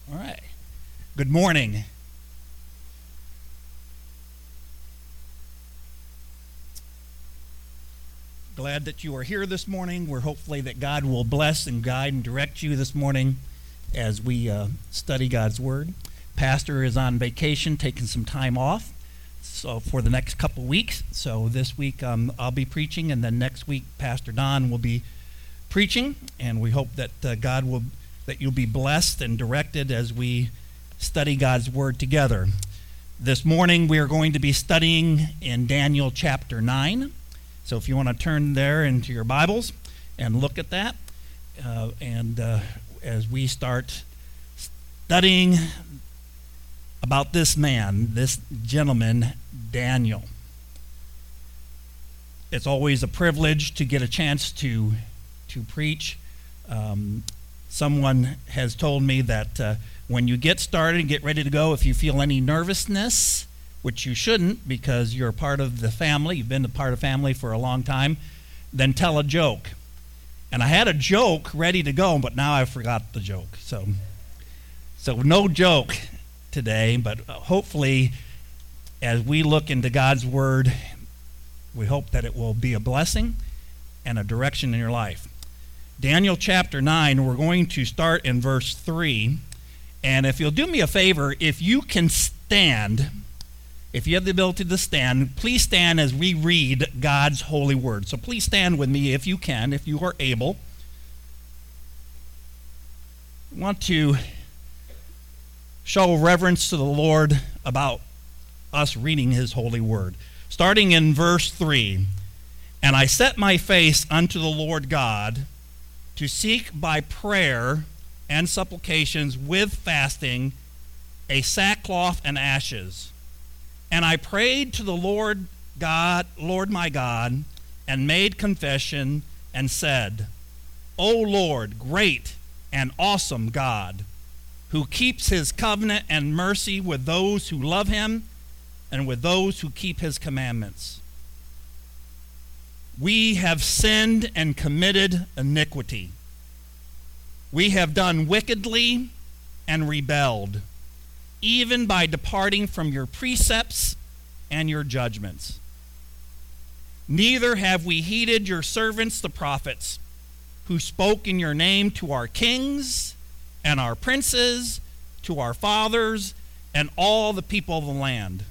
All right. Good morning. Glad that you are here this morning. We're hopefully that God will bless and guide and direct you this morning as we study God's Word. Pastor is on vacation, taking some time off so for the next couple weeks. So this week I'll be preaching, and then next week Pastor Don will be preaching. And we hope that that you'll be blessed and directed as we study God's Word together. This morning we are going to be studying in Daniel chapter 9. So if you want to turn there into your Bibles and look at that, as we start studying about this man, this gentleman, Daniel. It's always a privilege to get a chance to preach. Someone has told me that when you get started and get ready to go, if you feel any nervousness, which you shouldn't because you're part of the family, you've been a part of family for a long time, then tell a joke. And I had a joke ready to go, but now I forgot the joke. So no joke today, but hopefully as we look into God's Word, we hope that it will be a blessing and a direction in your life. Daniel chapter 9, we're going to start in verse 3. And if you'll do me a favor, if you can stand, if you have the ability to stand, please stand as we read God's holy word. So please stand with me if you can, if you are able. I want to show reverence to the Lord about us reading his holy word. Starting in verse 3, "And I set my face unto the Lord God to seek by prayer and supplications with fasting a sackcloth and ashes. And I prayed to the Lord my God, and made confession and said, O Lord, great and awesome God, who keeps his covenant and mercy with those who love him and with those who keep his commandments. We have sinned and committed iniquity. We have done wickedly and rebelled, even by departing from your precepts and your judgments. Neither have we heeded your servants the prophets, who spoke in your name to our kings and our princes, to our fathers, and all the people of the land.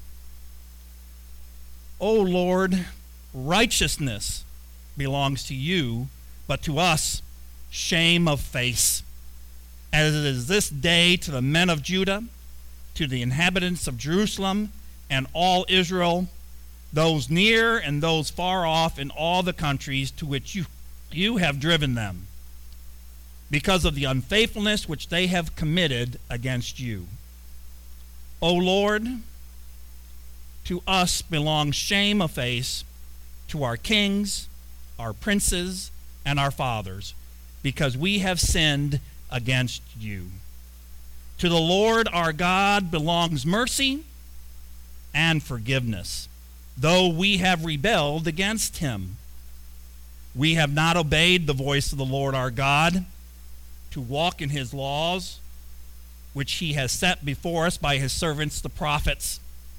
O Lord, righteousness belongs to you, but to us shame of face, as it is this day to the men of Judah, to the inhabitants of Jerusalem and all Israel, those near and those far off in all the countries to which you have driven them, because of the unfaithfulness which they have committed against you. O Lord, to us belongs shame of face, to our kings, our princes, and our fathers, because we have sinned against you. To the Lord our God belongs mercy and forgiveness, though we have rebelled against him. We have not obeyed the voice of the Lord our God to walk in his laws, which he has set before us by his servants the prophets.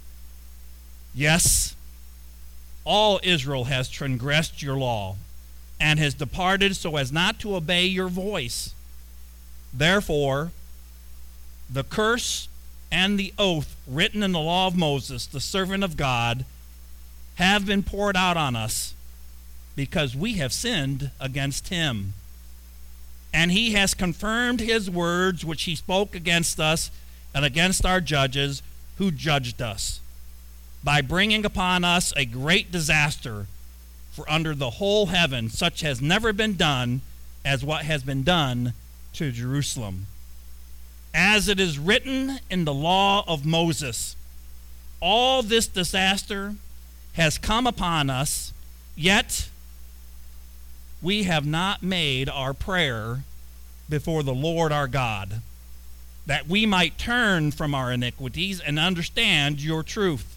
Yes, all Israel has transgressed your law and has departed so as not to obey your voice. Therefore, the curse and the oath written in the law of Moses, the servant of God, have been poured out on us, because we have sinned against him. And he has confirmed his words which he spoke against us and against our judges who judged us, by bringing upon us a great disaster, for under the whole heaven such has never been done as what has been done to Jerusalem. As it is written in the law of Moses, all this disaster has come upon us, yet we have not made our prayer before the Lord our God, that we might turn from our iniquities and understand your truth.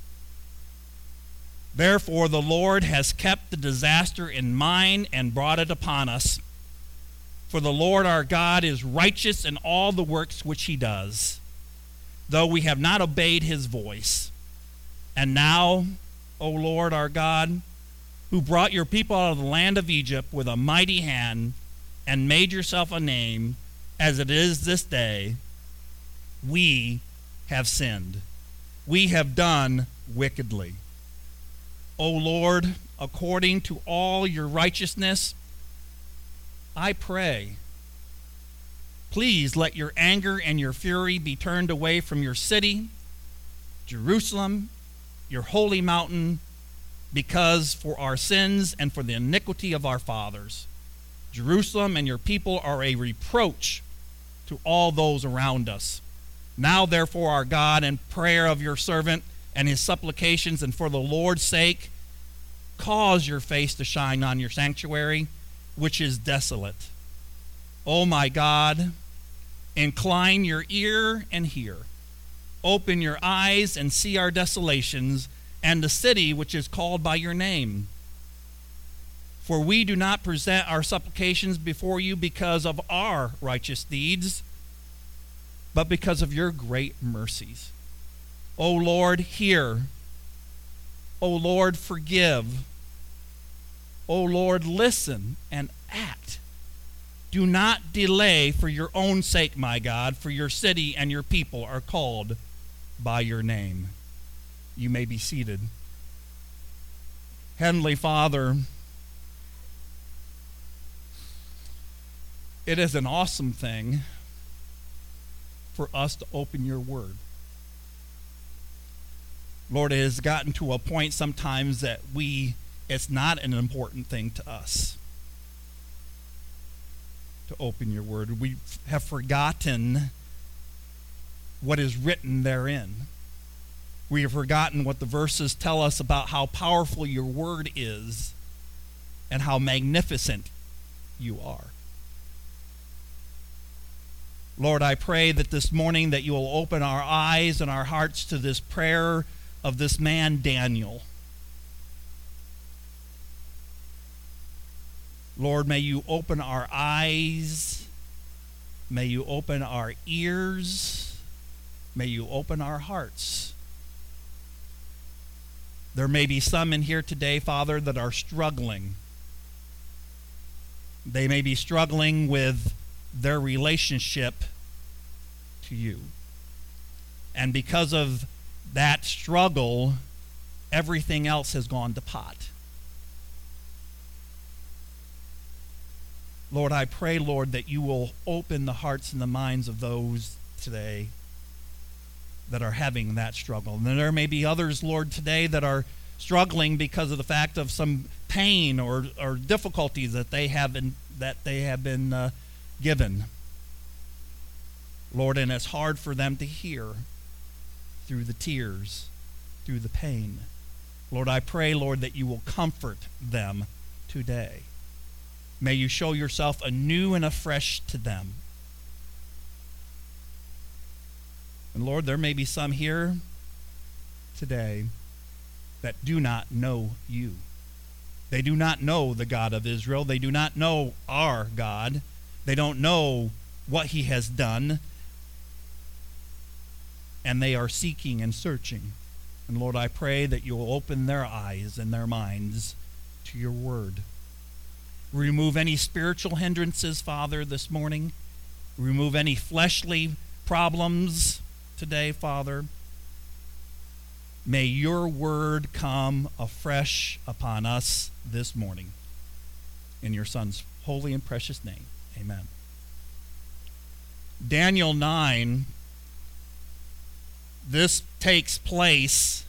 Therefore the Lord has kept the disaster in mind and brought it upon us. For the Lord our God is righteous in all the works which he does, though we have not obeyed his voice. And now, O Lord our God, who brought your people out of the land of Egypt with a mighty hand and made yourself a name, as it is this day, we have sinned. We have done wickedly. O Lord, according to all your righteousness, I pray, please let your anger and your fury be turned away from your city, Jerusalem, your holy mountain, because for our sins and for the iniquity of our fathers, Jerusalem and your people are a reproach to all those around us. Now, therefore, our God, in prayer of your servant and his supplications, and for the Lord's sake, cause your face to shine on your sanctuary, which is desolate. O my God, incline your ear and hear. Open your eyes and see our desolations, and the city which is called by your name. For we do not present our supplications before you because of our righteous deeds, but because of your great mercies. O Lord, hear. O Lord, forgive. O Lord, listen and act. Do not delay for your own sake, my God, for your city and your people are called by your name. You may be seated. Heavenly Father, it is an awesome thing for us to open your word. Lord, it has gotten to a point sometimes that it's not an important thing to us to open your word. We have forgotten what is written therein. We have forgotten what the verses tell us about how powerful your word is and how magnificent you are. Lord, I pray that this morning that you will open our eyes and our hearts to this prayer of this man Daniel. Lord, may you open our eyes, may you open our ears, may you open our hearts. There may be some in here today, Father, that are struggling. They may be struggling with their relationship to you. And because of that struggle, everything else has gone to pot. Lord, I pray, Lord, that you will open the hearts and the minds of those today that are having that struggle. And there may be others, Lord, today that are struggling because of the fact of some pain or difficulties that they have been given. Lord, and it's hard for them to hear through the tears, through the pain. Lord, I pray, Lord, that you will comfort them today. May you show yourself anew and afresh to them. And Lord, there may be some here today that do not know you. They do not know the God of Israel. They do not know our God. They don't know what he has done. And they are seeking and searching. And Lord, I pray that you will open their eyes and their minds to your word. Remove any spiritual hindrances, Father, this morning. Remove any fleshly problems today, Father. May your word come afresh upon us this morning. In your Son's holy and precious name, amen. Daniel 9, this takes place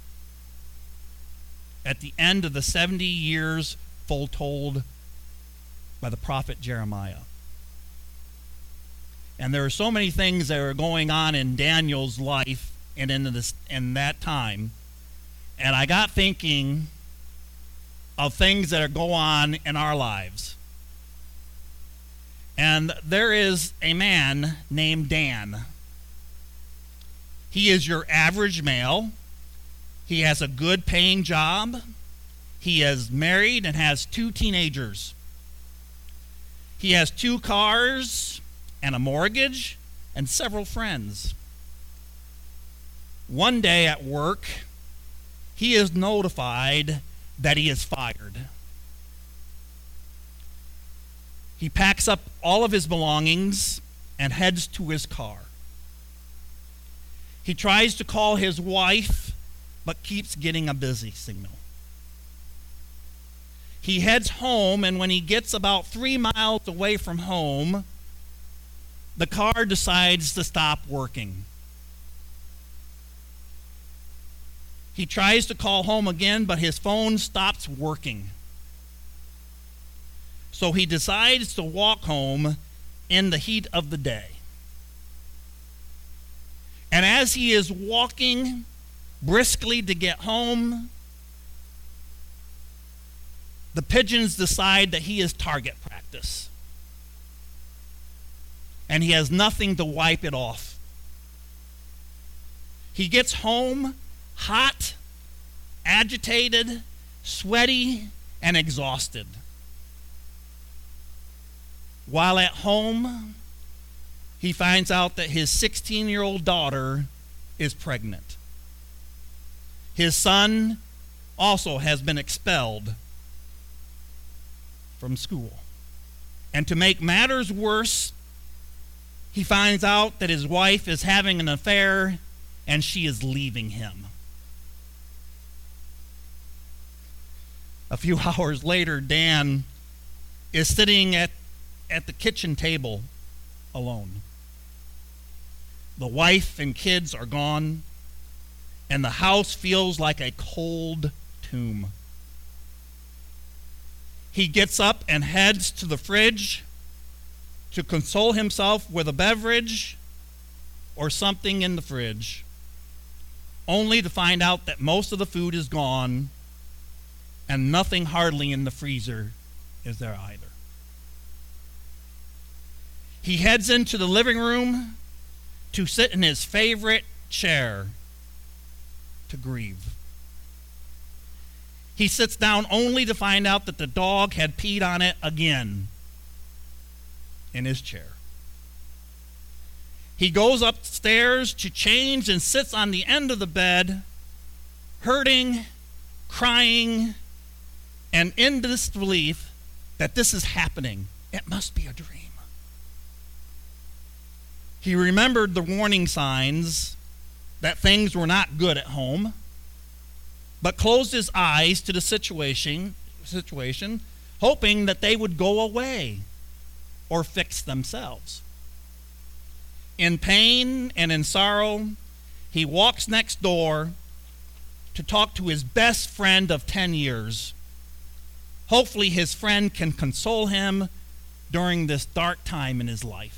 at the end of the 70 years foretold by the prophet Jeremiah. And there are so many things that are going on in Daniel's life and in that time. And I got thinking of things that are going on in our lives. And there is a man named Dan. He is your average male. He has a good paying job. He is married and has 2 teenagers. He has 2 cars and a mortgage and several friends. One day at work, he is notified that he is fired. He packs up all of his belongings and heads to his car. He tries to call his wife, but keeps getting a busy signal. He heads home, and when he gets about 3 miles away from home, the car decides to stop working. He tries to call home again, but his phone stops working. So he decides to walk home in the heat of the day. And as he is walking briskly to get home, the pigeons decide that he is target practice. And he has nothing to wipe it off. He gets home hot, agitated, sweaty, and exhausted. While at home, he finds out that his 16-year-old daughter is pregnant. His son also has been expelled from school. And to make matters worse, he finds out that his wife is having an affair and she is leaving him. A few hours later, Dan is sitting at the kitchen table alone. The wife and kids are gone, and the house feels like a cold tomb. He gets up and heads to the fridge to console himself with a beverage or something in the fridge, only to find out that most of the food is gone and nothing hardly in the freezer is there either. He heads into the living room to sit in his favorite chair to grieve. He sits down only to find out that the dog had peed on it again in his chair. He goes upstairs to change and sits on the end of the bed, hurting, crying, and in disbelief that this is happening. It must be a dream. He remembered the warning signs that things were not good at home, but closed his eyes to the situation, hoping that they would go away or fix themselves. In pain and in sorrow, he walks next door to talk to his best friend of 10 years. Hopefully his friend can console him during this dark time in his life.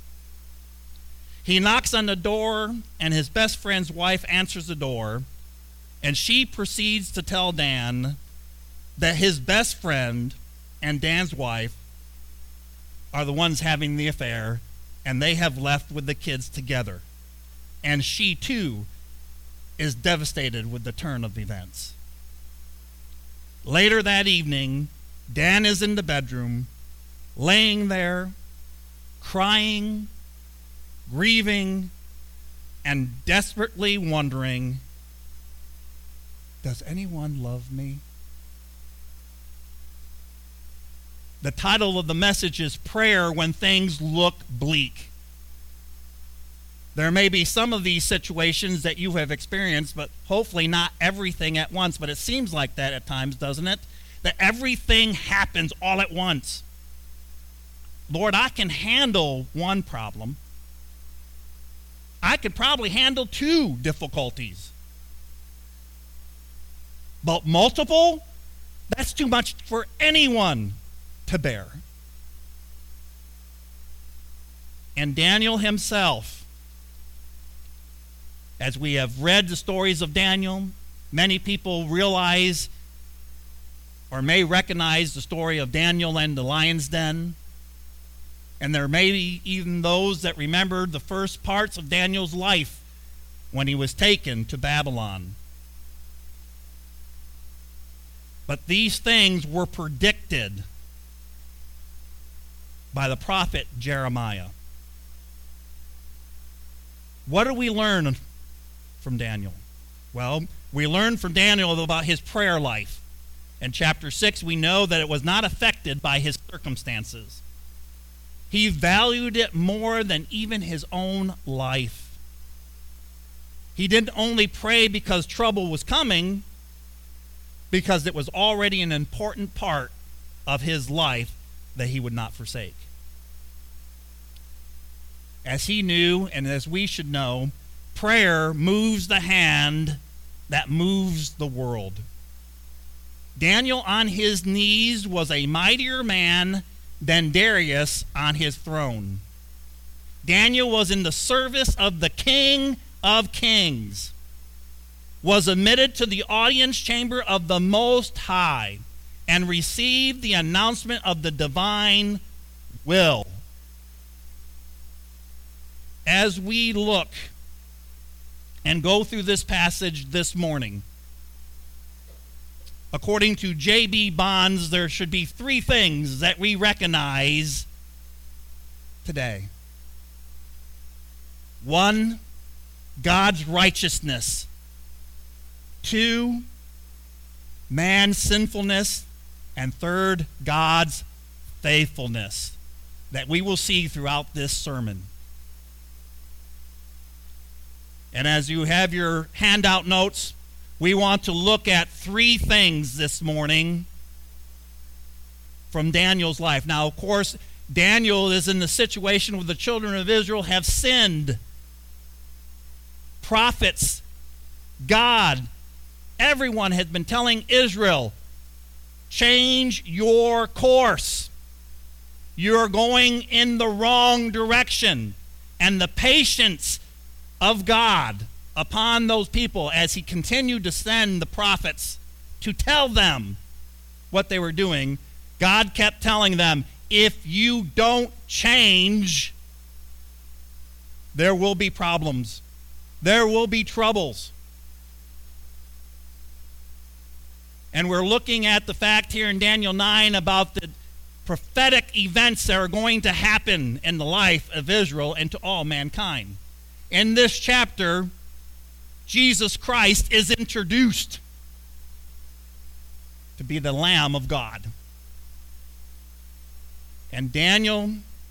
He knocks on the door, and his best friend's wife answers the door, and she proceeds to tell Dan that his best friend and Dan's wife are the ones having the affair, and they have left with the kids together. And she, too, is devastated with the turn of events. Later that evening, Dan is in the bedroom, laying there, crying, grieving, and desperately wondering, does anyone love me? The title of the message is Prayer When Things Look Bleak. There may be some of these situations that you have experienced, but hopefully not everything at once. But it seems like that at times, doesn't it? That everything happens all at once. Lord, I can handle one problem. I could probably handle 2 difficulties. But multiple? That's too much for anyone to bear. And Daniel himself, as we have read the stories of Daniel, many people realize or may recognize the story of Daniel and the lion's den. And there may be even those that remembered the first parts of Daniel's life when he was taken to Babylon. But these things were predicted by the prophet Jeremiah. What do we learn from Daniel? Well, we learn from Daniel about his prayer life. In chapter 6, we know that it was not affected by his circumstances. He valued it more than even his own life. He didn't only pray because trouble was coming, because it was already an important part of his life that he would not forsake. As he knew, and as we should know, prayer moves the hand that moves the world. Daniel on his knees was a mightier man than Darius on his throne. Daniel was in the service of the King of Kings, was admitted to the audience chamber of the Most High, and received the announcement of the divine will. As we look and go through this passage this morning, according to J.B. Bonds, there should be three things that we recognize today. One, God's righteousness. Two, man's sinfulness. And third, God's faithfulness, that we will see throughout this sermon. And as you have your handout notes, we want to look at three things this morning from Daniel's life. Now, of course, Daniel is in the situation where the children of Israel have sinned. Prophets, God, everyone has been telling Israel, change your course. You're going in the wrong direction. And the patience of God upon those people as he continued to send the prophets to tell them what they were doing, God kept telling them, if you don't change, there will be problems. There will be troubles. And we're looking at the fact here in Daniel 9 about the prophetic events that are going to happen in the life of Israel and to all mankind. In this chapter, Jesus Christ is introduced to be the Lamb of God. And Daniel,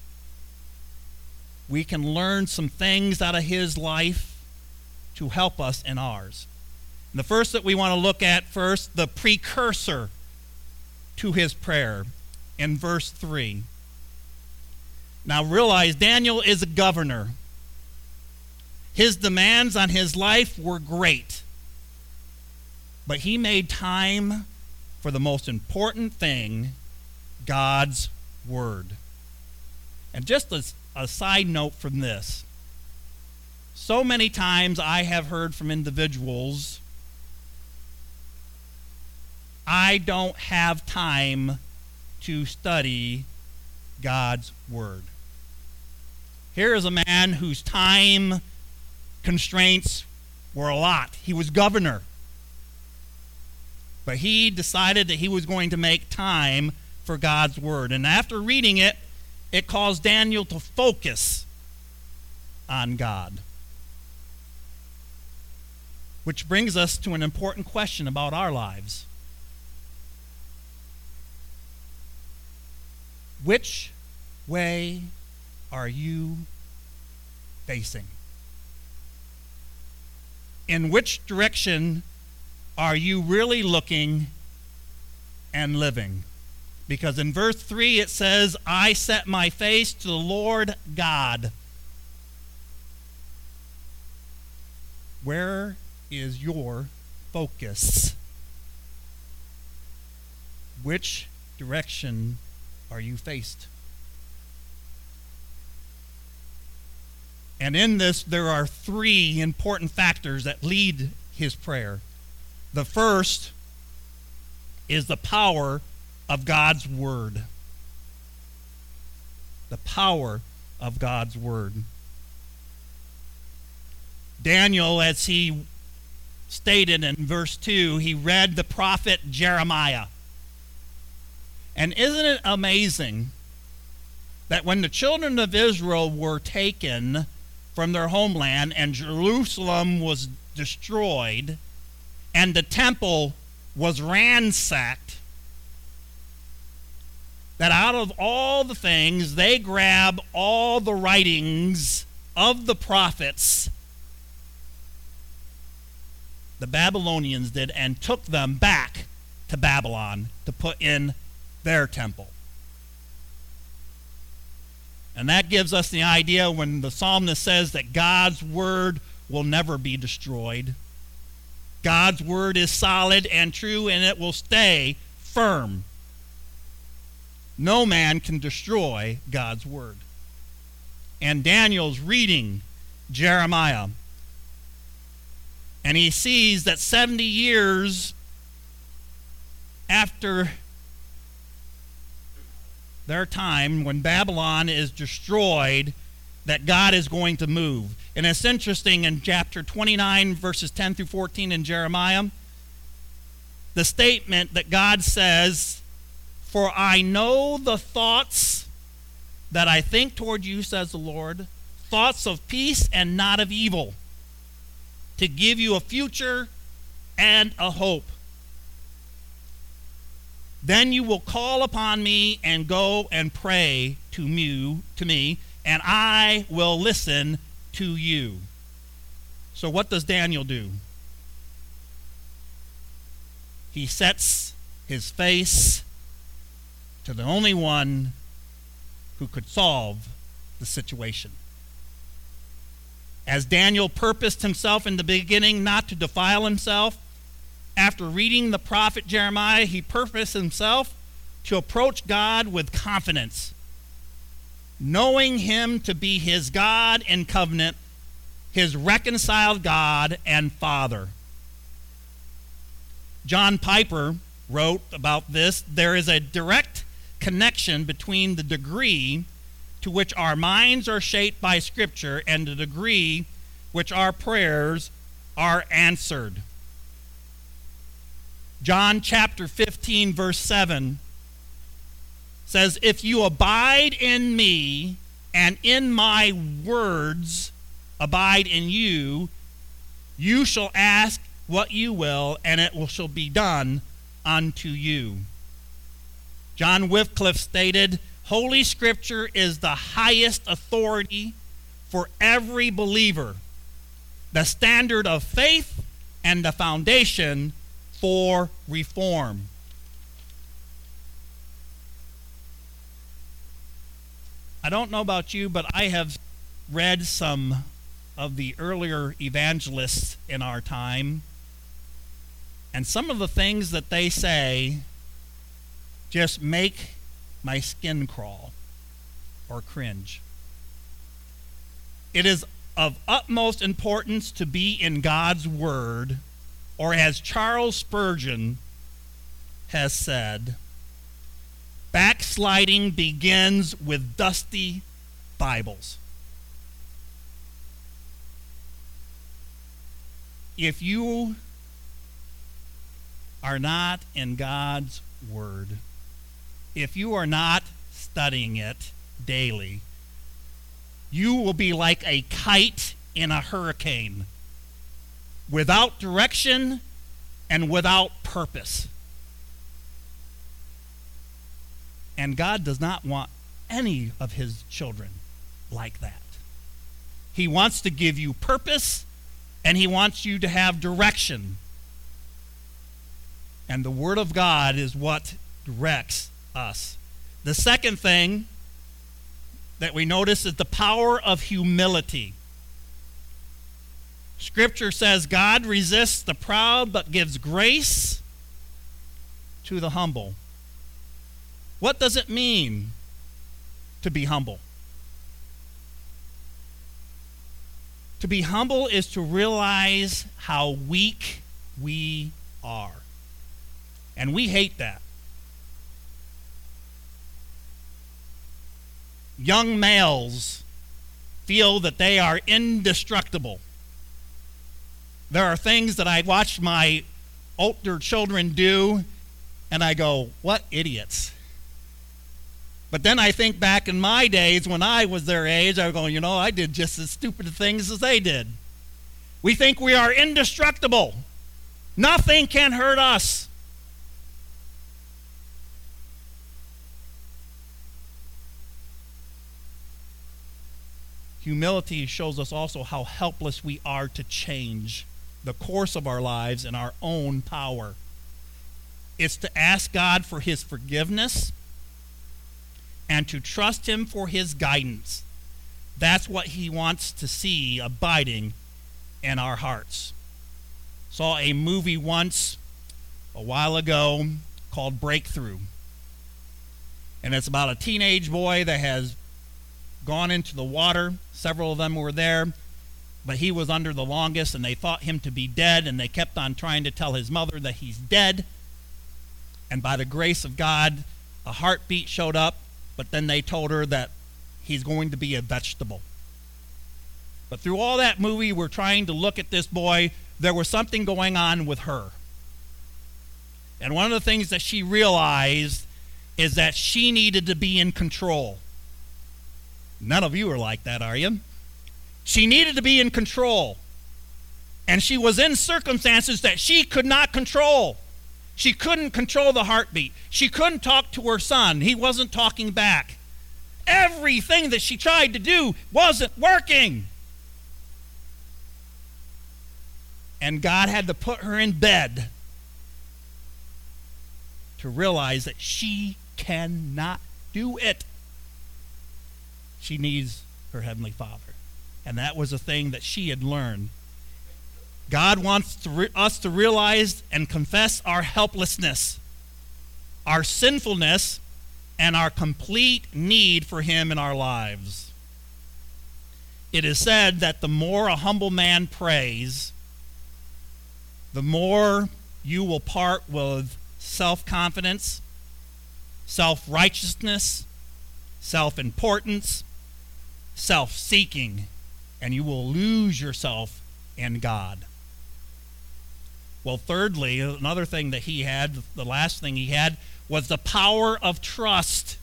we can learn some things out of his life to help us in ours. And the first that we want to look at first, the precursor to his prayer in verse 3. Now realize Daniel is a governor. His demands on his life were great. But he made time for the most important thing, God's Word. And just a side note from this. So many times I have heard from individuals, I don't have time to study God's Word. Here is a man whose time constraints were a lot. He was governor. But he decided that he was going to make time for God's Word. And after reading it, it caused Daniel to focus on God. Which brings us to an important question about our lives. Which way are you facing? In which direction are you really looking and living? Because in verse 3 it says, I set my face to the Lord God. Where is your focus? Which direction are you faced? And in this, there are three important factors that lead his prayer. The first is the power of God's Word. The power of God's Word. Daniel, as he stated in verse 2, he read the prophet Jeremiah. And isn't it amazing that when the children of Israel were taken from their homeland and Jerusalem was destroyed and the temple was ransacked, that out of all the things, they grab all the writings of the prophets, the Babylonians did, and took them back to Babylon to put in their temple. And that gives us the idea when the psalmist says that God's word will never be destroyed. God's word is solid and true, and it will stay firm. No man can destroy God's word. And Daniel's reading Jeremiah, and he sees that 70 years after their time, when Babylon is destroyed, that God is going to move. And it's interesting, in chapter 29, verses 10 through 14 in Jeremiah, the statement that God says, "For I know the thoughts that I think toward you, says the Lord, thoughts of peace and not of evil, to give you a future and a hope. Then you will call upon me and go and pray to me, and I will listen to you." So what does Daniel do? He sets his face to the only one who could solve the situation. As Daniel purposed himself in the beginning not to defile himself, after reading the prophet Jeremiah, he purposed himself to approach God with confidence, knowing him to be his God in covenant, his reconciled God and Father. John Piper wrote about this, "There is a direct connection between the degree to which our minds are shaped by Scripture and the degree which our prayers are answered." John chapter 15, verse 7 says, "If you abide in me and in my words abide in you, you shall ask what you will, and it shall be done unto you." John Wycliffe stated, "Holy Scripture is the highest authority for every believer, the standard of faith and the foundation for reform." I don't know about you, but I have read some of the earlier evangelists in our time, and some of the things that they say just make my skin crawl or cringe. It is of utmost importance to be in God's Word, or as Charles Spurgeon has said, backsliding begins with dusty Bibles. If you are not in God's Word, if you are not studying it daily, you will be like a kite in a hurricane, without direction and without purpose. And God does not want any of his children like that. He wants to give you purpose, and he wants you to have direction. And the Word of God is what directs us. The second thing that we notice is the power of humility. Scripture says God resists the proud but gives grace to the humble. What does it mean to be humble? To be humble is to realize how weak we are. And we hate that. Young males feel that they are indestructible. There are things that I watch my older children do, and I go, what idiots. But then I think back in my days when I was their age, I was going, I did just as stupid things as they did. We think we are indestructible. Nothing can hurt us. Humility shows us also how helpless we are to change the course of our lives in our own power. It's to ask God for his forgiveness and to trust him for his guidance. That's what he wants to see abiding in our hearts. Saw a movie once a while ago called Breakthrough. And it's about a teenage boy that has gone into the water. Several of them were there, but he was under the longest, and they thought him to be dead, and they kept on trying to tell his mother that he's dead. And by the grace of God, a heartbeat showed up, but then they told her that he's going to be a vegetable. But through all that movie, we're trying to look at this boy. There was something going on with her. And one of the things that she realized is that she needed to be in control. None of you are like that, are you? She needed to be in control. And she was in circumstances that she could not control. She couldn't control the heartbeat. She couldn't talk to her son. He wasn't talking back. Everything that she tried to do wasn't working. And God had to put her in bed to realize that she cannot do it. She needs her Heavenly Father. And that was a thing that she had learned. God wants us to realize and confess our helplessness, our sinfulness, and our complete need for him in our lives. It is said that the more a humble man prays, the more you will part with self-confidence, self-righteousness, self-importance, self-seeking, and you will lose yourself in God. Well, thirdly, another thing that he had, the last thing he had, was the power of trust.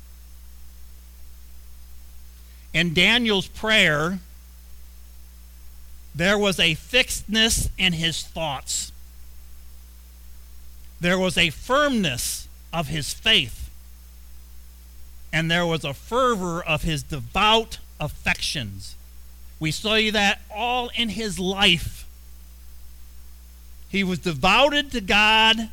In Daniel's prayer, there was a fixedness in his thoughts. There was a firmness of his faith. And there was a fervor of his devout affections. We see that all in his life. He was devoted to God,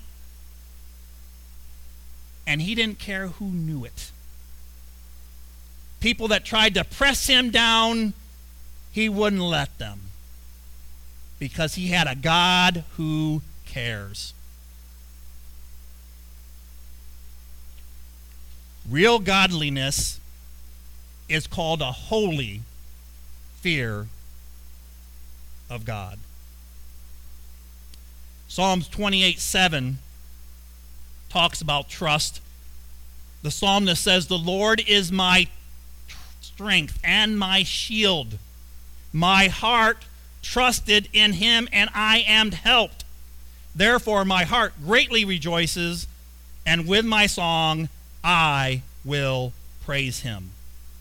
and he didn't care who knew it. People that tried to press him down, he wouldn't let them, because he had a God who cares. Real godliness is called a holy fear of God. Psalms 28:7 talks about trust. The psalmist says, "The Lord is my strength and my shield. My heart trusted in him, and I am helped. Therefore my heart greatly rejoices, and with my song I will praise him."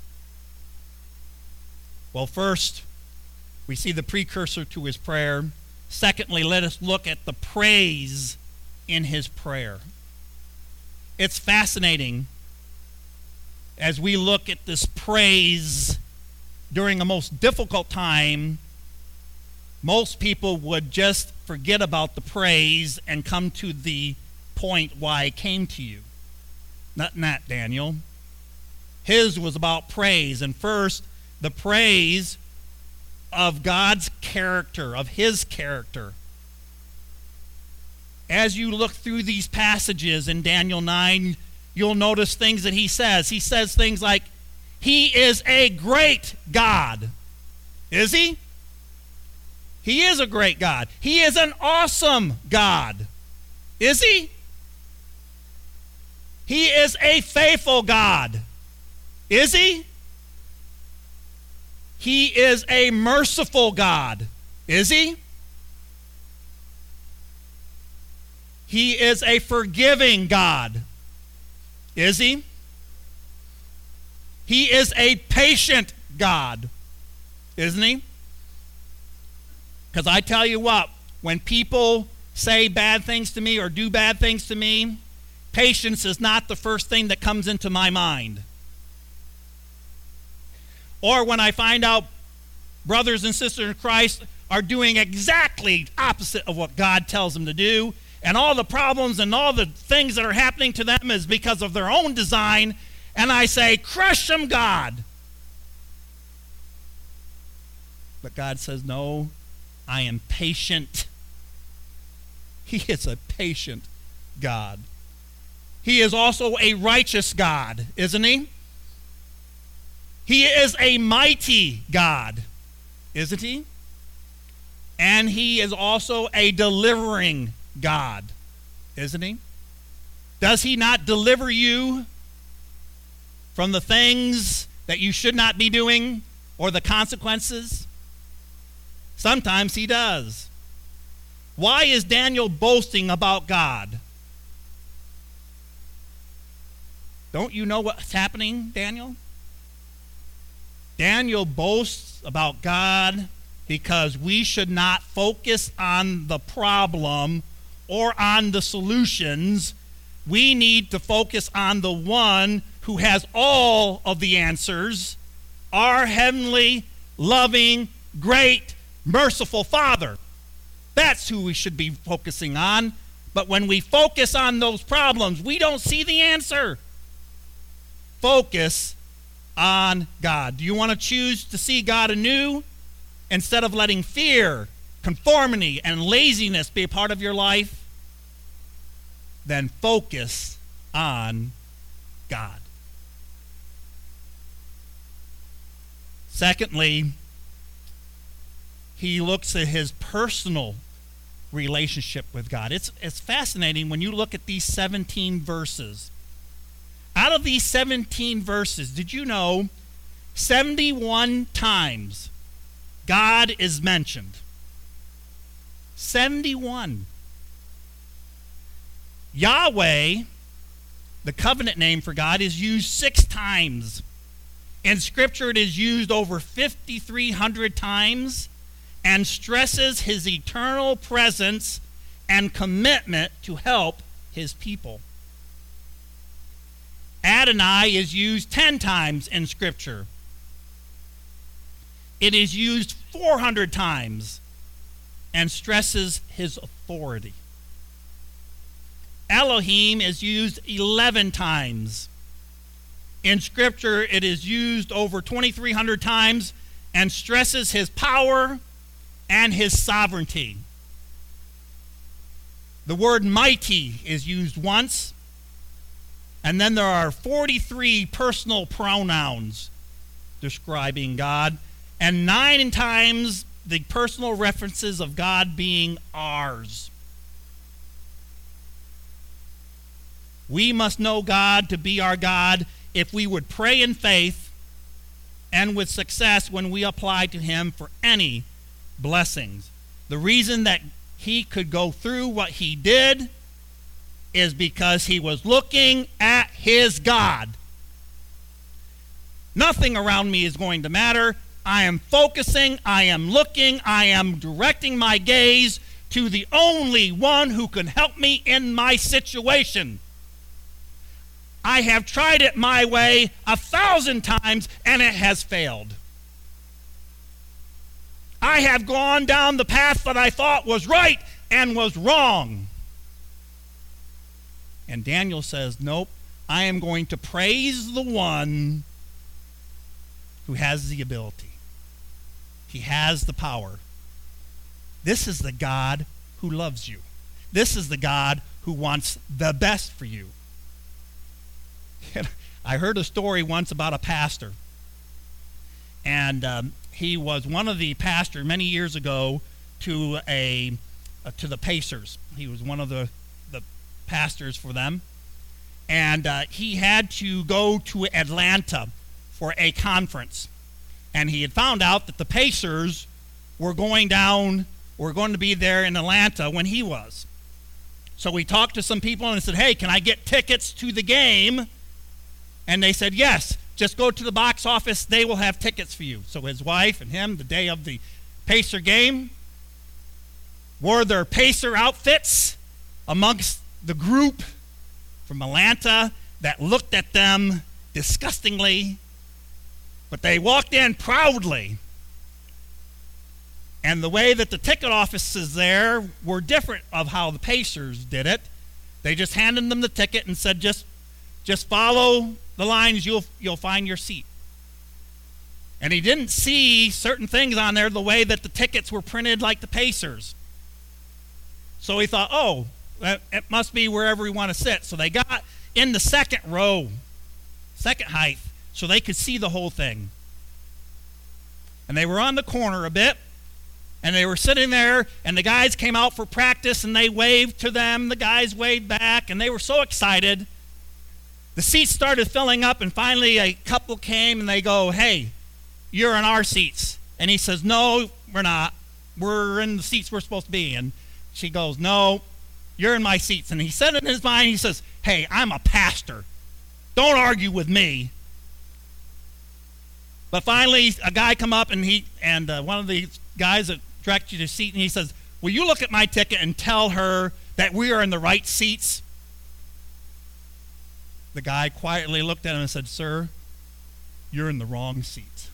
Well, first, we see the precursor to his prayer. Secondly, let us look at the praise in his prayer. It's fascinating as we look at this praise during a most difficult time. Most people would just forget about the praise and come to the point why I came to you. Not that, Daniel. His was about praise, and first, the praise of God's character, of his character. As you look through these passages in Daniel 9, you'll notice things that he says. He says things like, he is a great God. Is he? He is a great God. He is an awesome God. Is he? He is a faithful God. Is he? He is a merciful God. Is he? He is a forgiving God. Is he? He is a patient God, isn't he? Because I tell you what, when people say bad things to me or do bad things to me, patience is not the first thing that comes into my mind. Or when I find out brothers and sisters in Christ are doing exactly opposite of what God tells them to do, and all the problems and all the things that are happening to them is because of their own design, and I say, crush them, God. But God says, no, I am patient. He is a patient God. He is also a righteous God, isn't he? He is a mighty God, isn't he? And he is also a delivering God, isn't he? Does he not deliver you from the things that you should not be doing or the consequences? Sometimes he does. Why is Daniel boasting about God? Don't you know what's happening, Daniel? Daniel boasts about God because we should not focus on the problem or on the solutions. We need to focus on the one who has all of the answers, our heavenly, loving, great, merciful Father. That's who we should be focusing on. But when we focus on those problems, we don't see the answer. Focus on God. Do you want to choose to see God anew instead of letting fear, conformity, and laziness be a part of your life? Then focus on God. Secondly, he looks at his personal relationship with God. It's fascinating when you look at these 17 verses. Out of these 17 verses, did you know 71 times God is mentioned? 71. Yahweh, the covenant name for God, is used 6 times. In Scripture, it is used over 5,300 times and stresses his eternal presence and commitment to help his people. Adonai is used 10 times in Scripture. It is used 400 times and stresses his authority. Elohim is used 11 times. In Scripture, it is used over 2,300 times and stresses his power and his sovereignty. The word mighty is used once, and then there are 43 personal pronouns describing God, and 9 times the personal references of God being ours. We must know God to be our God if we would pray in faith and with success when we apply to him for any blessings. The reason that he could go through what he did is because he was looking at his God. Nothing around me is going to matter. I am focusing, I am looking, I am directing my gaze to the only one who can help me in my situation. I have tried it my way 1,000 times and it has failed. I have gone down the path that I thought was right and was wrong. And Daniel says, nope, I am going to praise the one who has the ability. He has the power. This is the God who loves you. This is the God who wants the best for you. I heard a story once about a pastor. And he was one of the pastors many years ago to the Pacers. He was one of the pastors for them. And he had to go to Atlanta for a conference. And he had found out that the Pacers were going to be there in Atlanta when he was. So we talked to some people and said, hey, can I get tickets to the game? And they said, yes, Just go to the box office. They will have tickets for you. So his wife and him, the day of the Pacer game, wore their Pacer outfits amongst the group from Atlanta that looked at them disgustingly. But they walked in proudly. And the way that the ticket offices there were different of how the Pacers did it. They just handed them the ticket and said, just follow the lines, you'll find your seat. And he didn't see certain things on there the way that the tickets were printed like the Pacers. So he thought, oh, it must be wherever we want to sit. So they got in the second row, second height, so they could see the whole thing. And they were on the corner a bit, and they were sitting there, and the guys came out for practice, and they waved to them. The guys waved back, and they were so excited. The seats started filling up, and finally a couple came, and they go, hey, you're in our seats. And he says, no, we're not. We're in the seats we're supposed to be. And she goes, no, you're in my seats. And he said in his mind, he says, hey, I'm a pastor. Don't argue with me. But finally, a guy come up, and one of the guys that directed you to seat, and he says, will you look at my ticket and tell her that we are in the right seats? The guy quietly looked at him and said, sir, you're in the wrong seat.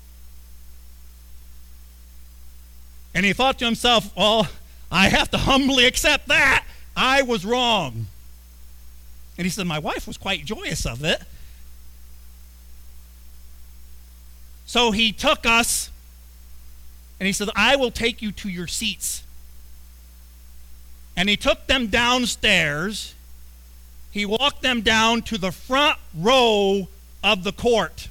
And he thought to himself, well, I have to humbly accept that. I was wrong. And he said, my wife was quite joyous of it. So he took us, and he said, I will take you to your seats. And he took them downstairs. He walked them down to the front row of the court.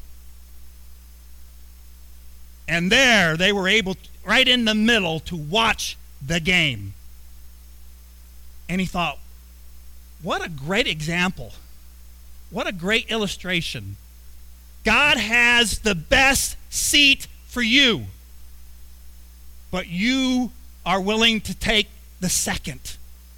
And there they were able, right in the middle, to watch the game. And he thought, what a great example. What a great illustration. God has the best seat for you, but you are willing to take the second.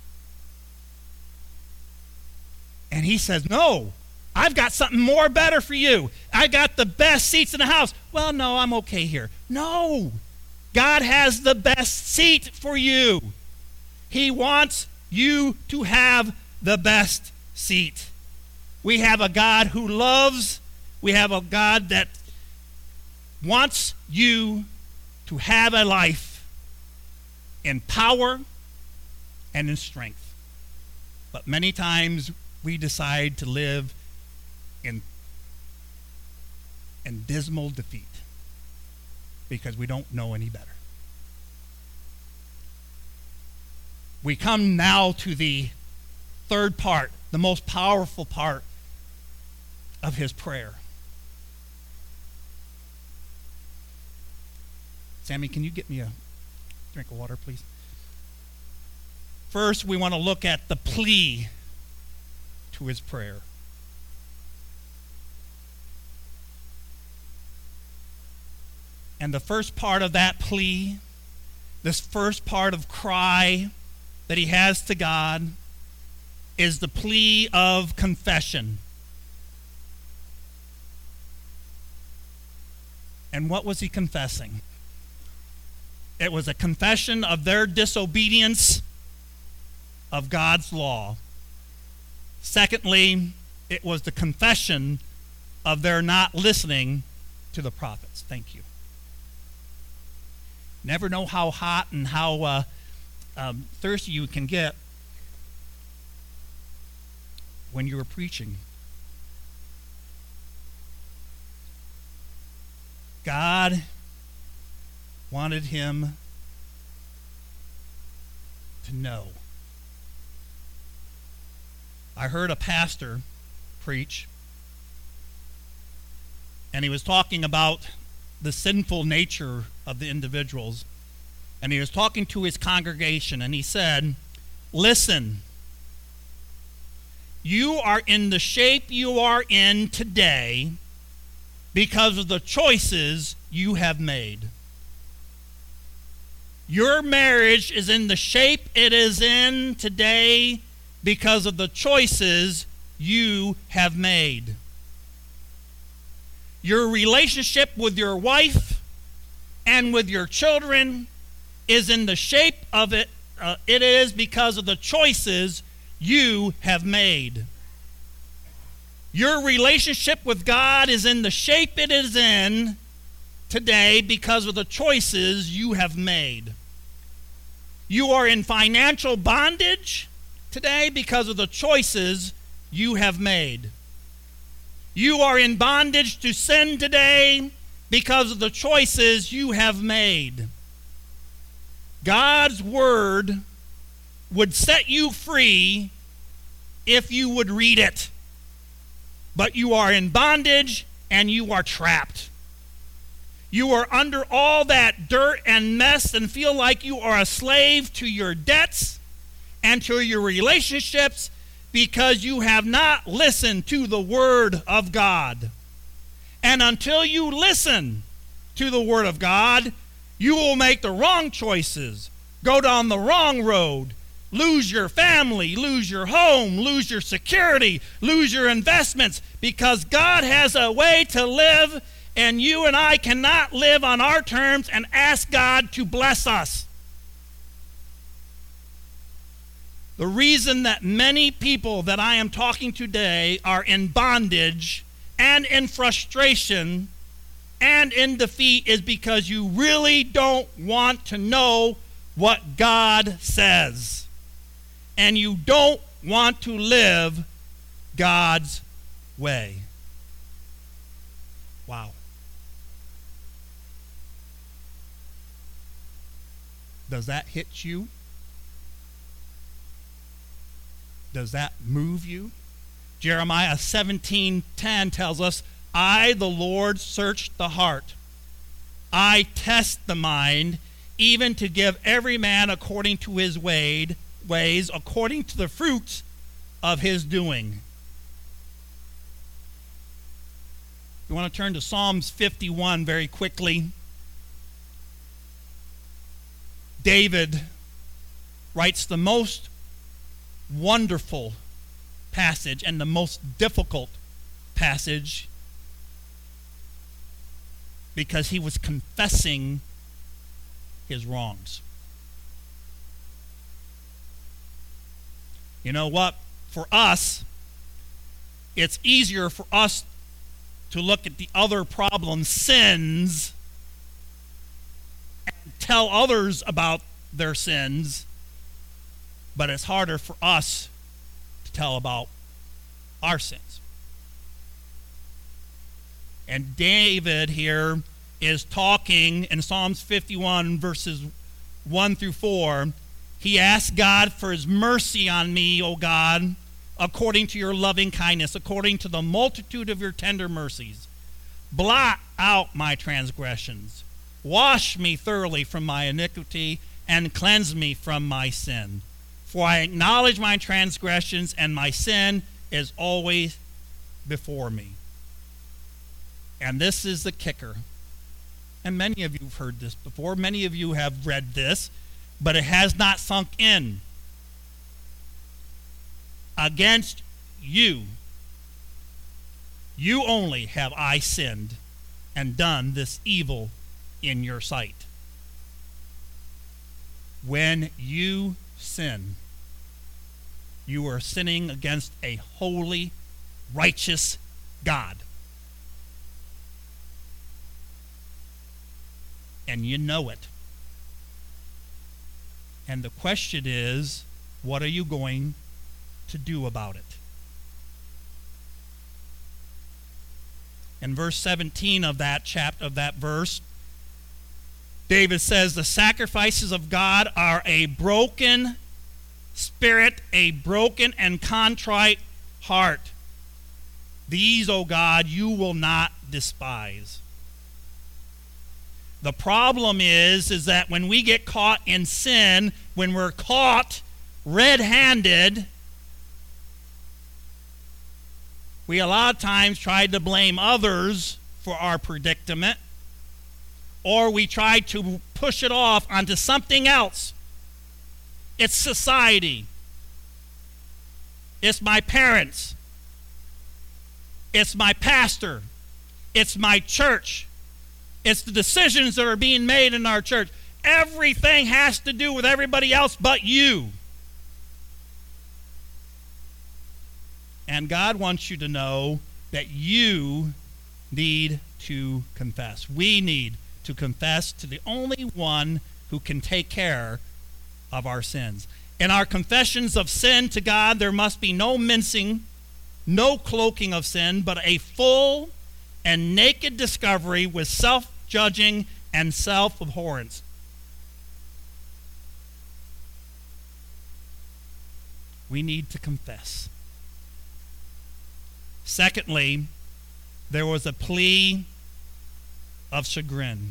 And he says, no, I've got something more better for you. I got the best seats in the house. Well, no, I'm okay here. No, God has the best seat for you. He wants you to have the best seat. We have a God who loves. We have a God that wants you to have a life in power and in strength. But many times we decide to live in dismal defeat because we don't know any better. We come now to the third part, the most powerful part of his prayer. Sammy, can you get me a drink of water, please? First, we want to look at the plea to his prayer. And the first part of that plea, this first part of cry that he has to God, is the plea of confession. And what was he confessing? It was a confession of their disobedience of God's law. Secondly, it was the confession of their not listening to the prophets. Thank you. Never know how hot and how thirsty you can get when you were preaching. God wanted him to know. I heard a pastor preach, and he was talking about the sinful nature of the individuals, and he was talking to his congregation, and he said, listen, you are in the shape you are in today because of the choices you have made. Your marriage is in the shape it is in today because of the choices you have made. Your relationship with your wife and with your children is in the shape of it. It is because of the choices you have made. Your relationship with God is in the shape it is in today because of the choices you have made. You are in financial bondage today because of the choices you have made. You are in bondage to sin today because of the choices you have made. God's word would set you free if you would read it. But you are in bondage and you are trapped. You are under all that dirt and mess and feel like you are a slave to your debts and to your relationships because you have not listened to the Word of God. And until you listen to the Word of God, you will make the wrong choices, go down the wrong road, lose your family, lose your home, lose your security, lose your investments, because God has a way to live, and you and I cannot live on our terms and ask God to bless us. The reason that many people that I am talking to today are in bondage and in frustration and in defeat is because you really don't want to know what God says. And you don't want to live God's way. Wow. Does that hit you? Does that move you? Jeremiah 17:10 tells us, I, the Lord, search the heart. I test the mind, even to give every man according to his ways, according to the fruits of his doing. You want to turn to Psalms 51 very quickly. David writes the most wonderful passage and the most difficult passage because he was confessing his wrongs. You know what? For us, it's easier for us to look at the other problems, sins, and tell others about their sins, but it's harder for us to tell about our sins. And David here is talking in Psalms 51, verses 1 through 4. He asks God for his mercy on me, O God, according to your loving kindness, according to the multitude of your tender mercies. Blot out my transgressions. Wash me thoroughly from my iniquity and cleanse me from my sin. For I acknowledge my transgressions, and my sin is always before me. And this is the kicker. And many of you have heard this before. Many of you have read this, but it has not sunk in. Against you, you only have I sinned and done this evil in your sight. When you sin, you are sinning against a holy, righteous God. And you know it. And the question is, what are you going to do about it? In verse 17 of that chapter, of that verse, David says, the sacrifices of God are a broken spirit, a broken and contrite heart. These, O God, you will not despise. The problem is that when we get caught in sin, when we're caught red-handed, we a lot of times try to blame others for our predicament, or we try to push it off onto something else. It's society. It's my parents. It's my pastor. It's my church. It's the decisions that are being made in our church. Everything has to do with everybody else but you. And God wants you to know that you need to confess. We need to confess to the only one who can take care of our sins. In our confessions of sin to God, there must be no mincing, no cloaking of sin, but a full and naked discovery with self-judging and self-abhorrence. We need to confess. Secondly, there was a plea of chagrin.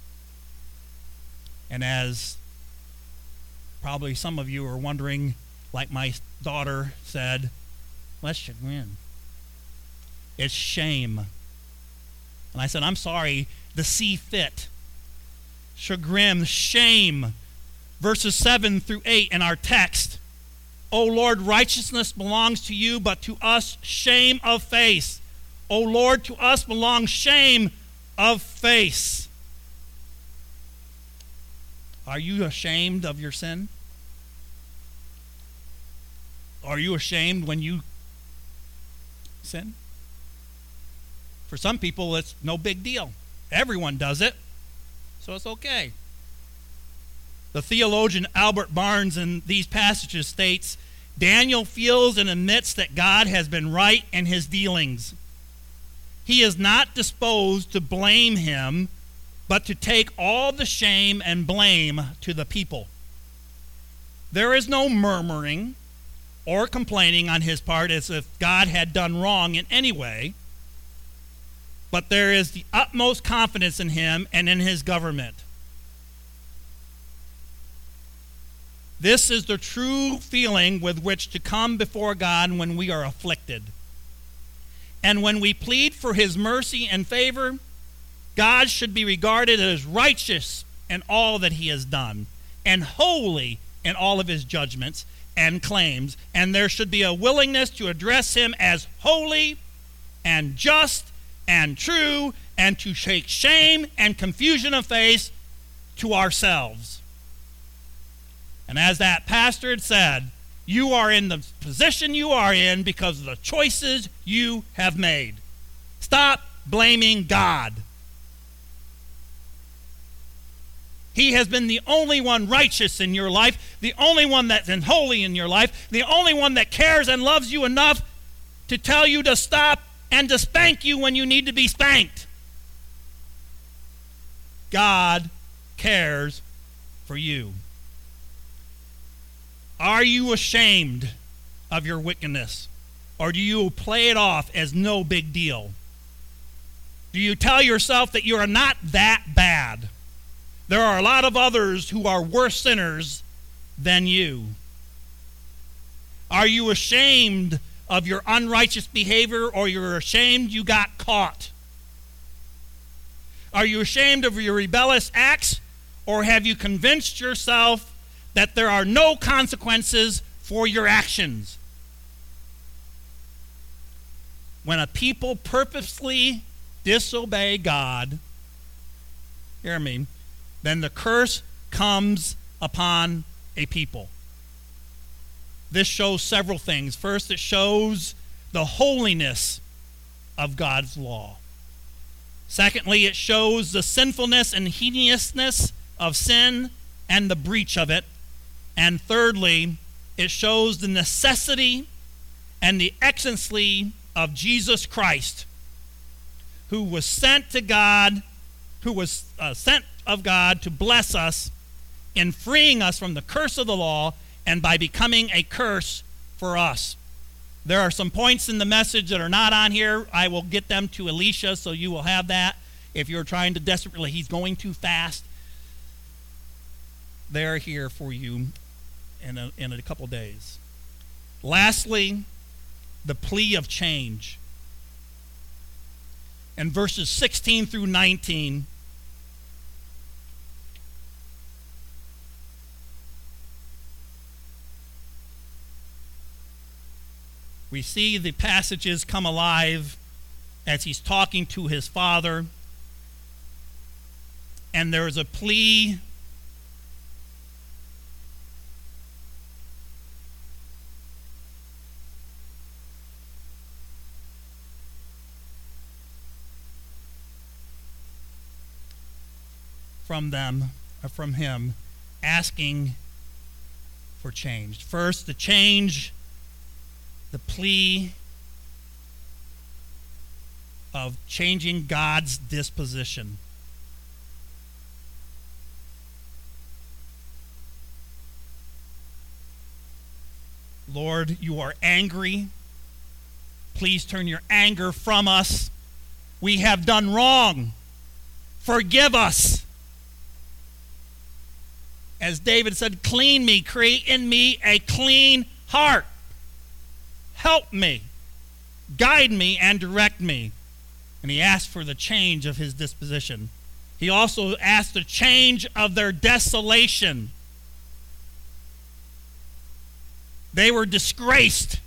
And as probably some of you are wondering, like my daughter said, what's chagrin? It's shame. And I said, I'm sorry, the see fit. Chagrin, shame. Verses 7 through 8 in our text. O Lord, righteousness belongs to you, but to us shame of face. O Lord, to us belongs shame of face. Are you ashamed of your sin? Are you ashamed when you sin? For some people, it's no big deal. Everyone does it, so it's okay. The theologian Albert Barnes in these passages states, Daniel feels and admits that God has been right in his dealings. He is not disposed to blame him, but to take all the shame and blame to the people. There is no murmuring or complaining on his part as if God had done wrong in any way, but there is the utmost confidence in him and in his government. This is the true feeling with which to come before God when we are afflicted. And when we plead for his mercy and favor, God should be regarded as righteous in all that he has done, and holy in all of his judgments and claims, and there should be a willingness to address him as holy and just and true, and to take shame and confusion of face to ourselves. And as that pastor had said, you are in the position you are in because of the choices you have made. Stop blaming God. He has been the only one righteous in your life, the only one that's holy in your life, the only one that cares and loves you enough to tell you to stop and to spank you when you need to be spanked. God cares for you. Are you ashamed of your wickedness? Or do you play it off as no big deal? Do you tell yourself that you are not that bad? There are a lot of others who are worse sinners than you. Are you ashamed of your unrighteous behavior, or you're ashamed you got caught? Are you ashamed of your rebellious acts, or have you convinced yourself that there are no consequences for your actions? When a people purposely disobey God, hear me, then the curse comes upon a people. This shows several things. First, it shows the holiness of God's law. Secondly, it shows the sinfulness and heinousness of sin and the breach of it. And thirdly, it shows the necessity and the excellency of Jesus Christ, who was sent to God, who was sent of God to bless us in freeing us from the curse of the law and by becoming a curse for us. There are some points in the message that are not on here. I will get them to Alicia, so you will have that. If you're trying to desperately, he's going too fast. They're here for you in a couple days. Lastly, the plea of change. In verses 16 through 19, we see the passages come alive as he's talking to his father. And there is a plea from him, asking for change. First, the change, the plea of changing God's disposition. Lord, you are angry. Please turn your anger from us. We have done wrong. Forgive us. As David said, clean me, create in me a clean heart. Help me, guide me, and direct me. And he asked for the change of his disposition. He also asked the change of their desolation. They were disgraced.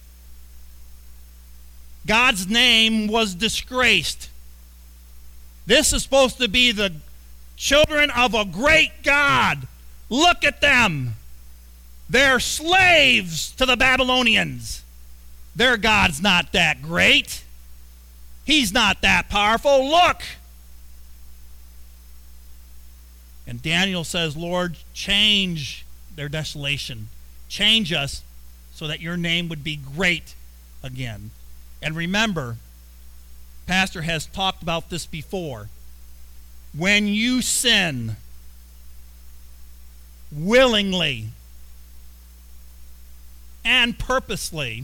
God's name was disgraced. This is supposed to be the children of a great God. Look at them. They're slaves to the Babylonians. Their God's not that great. He's not that powerful. Look. And Daniel says, Lord, change their desolation. Change us so that your name would be great again. And remember, Pastor has talked about this before. When you sin willingly and purposely,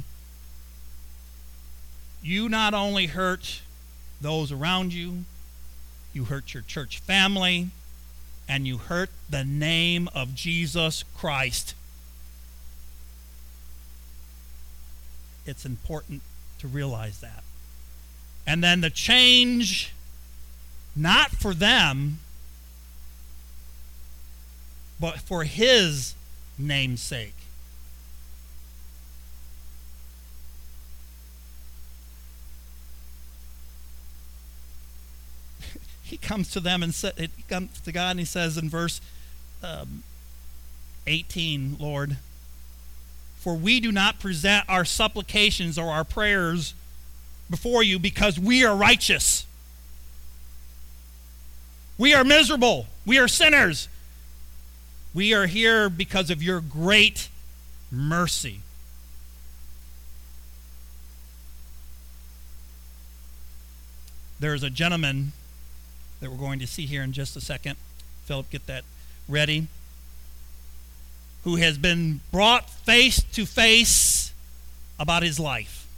you not only hurt those around you, you hurt your church family, and you hurt the name of Jesus Christ. It's important to realize that. And then the change, not for them, but for his name's sake. He comes to them and he comes to God and he says in verse 18, Lord, for we do not present our supplications or our prayers before you because we are righteous. We are miserable. We are sinners. We are here because of your great mercy. There's a gentleman that we're going to see here in just a second. Philip, get that ready. Who has been brought face to face about his life.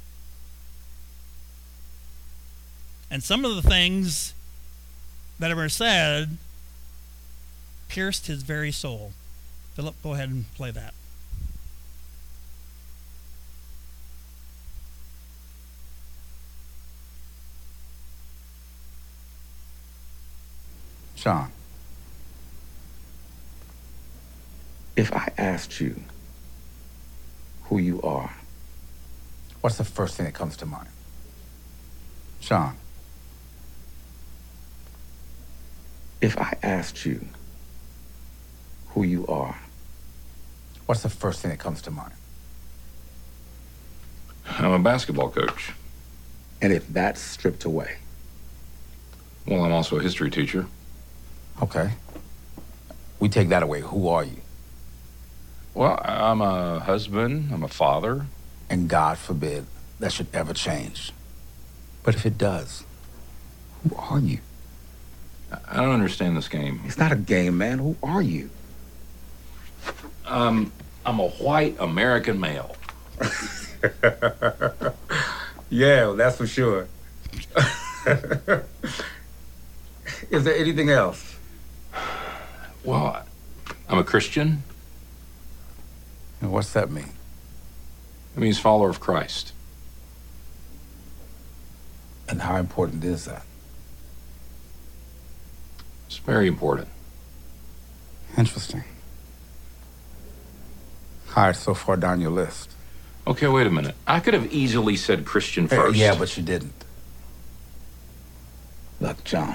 And some of the things that were said pierced his very soul. Philip, go ahead and play that. Sean, if I asked you who you are, what's the first thing that comes to mind? Sean, if I asked you who you are, what's the first thing that comes to mind? I'm a basketball coach. And if that's stripped away? Well, I'm also a history teacher. Okay. We take that away. Who are you? Well, I'm a husband. I'm a father. And God forbid that should ever change. But if it does, who are you? I don't understand this game. It's not a game, man. Who are you? I'm a white American male. Yeah, well, that's for sure. Is there anything else? Well, I'm a Christian. And what's that mean? It means follower of Christ. And how important is that? It's very important. Interesting. All right, so far down your list. Okay, wait a minute. I could have easily said Christian first. Yeah, but you didn't. Look, John,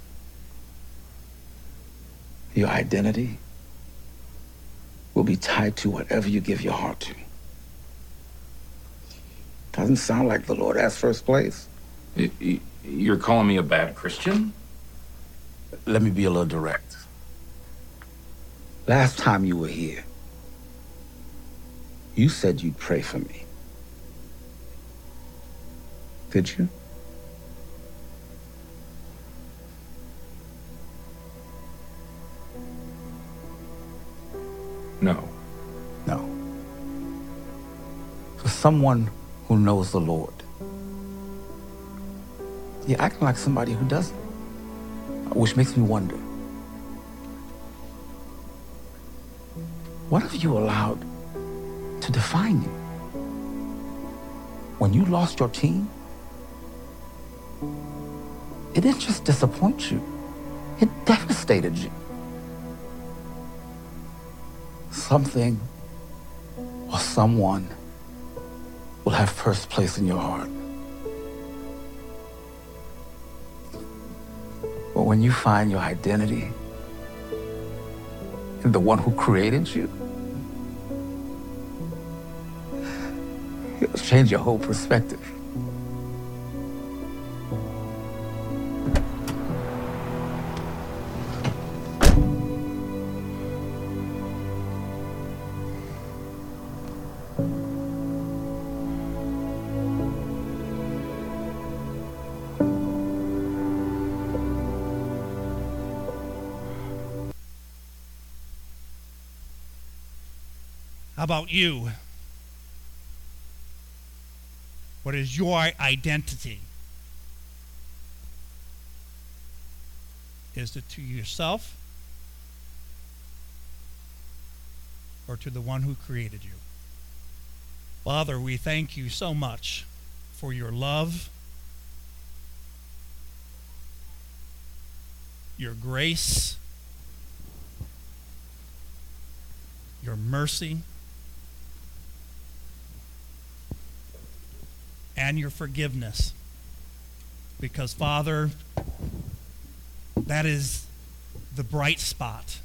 your identity will be tied to whatever you give your heart to. Doesn't sound like the Lord has first place. You're calling me a bad Christian? Let me be a little direct. Last time you were here, you said you'd pray for me. Did you? No. No. For someone who knows the Lord, you're acting like somebody who doesn't, which makes me wonder, what have you allowed to define you? When you lost your team, it didn't just disappoint you, it devastated you. Something or someone will have first place in your heart. But when you find your identity in the one who created you, it'll change your whole perspective. How about you? What is your identity? Is it to yourself or to the one who created you? Father, we thank you so much for your love, your grace, your mercy, and your forgiveness. Because, Father, that is the bright spot.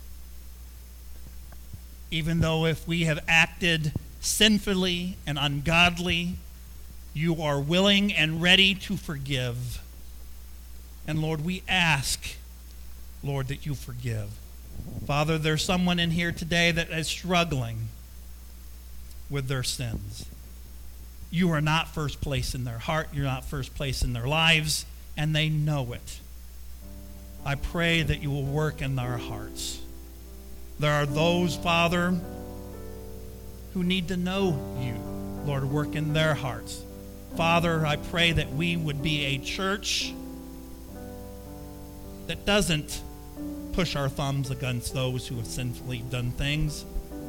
Even though if we have acted sinfully and ungodly, you are willing and ready to forgive. And Lord, we ask, Lord, that you forgive. Father, there's someone in here today that is struggling with their sins. You are not first place in their heart. You're not first place in their lives, and they know it. I pray that you will work in their hearts. There are those, Father, who need to know you. Lord, work in their hearts. Father, I pray that we would be a church that doesn't push our thumbs against those who have sinfully done things,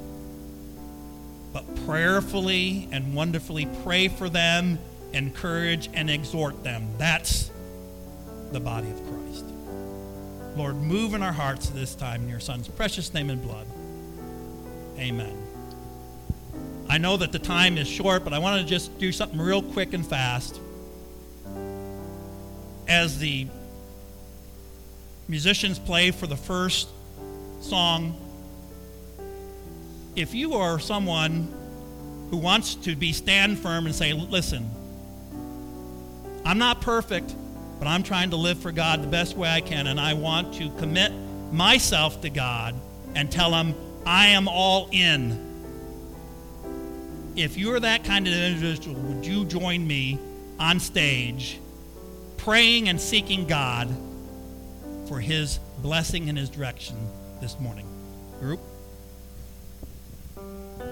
but prayerfully and wonderfully pray for them, encourage and exhort them. That's the body of Christ. Lord, move in our hearts this time in your Son's precious name and blood. Amen. I know that the time is short, but I want to just do something real quick and fast. As the musicians play for the first song, if you are someone who wants to stand firm and say, listen, I'm not perfect, but I'm trying to live for God the best way I can, and I want to commit myself to God and tell him I am all in. If you're that kind of individual, would you join me on stage praying and seeking God for his blessing and his direction this morning? Group?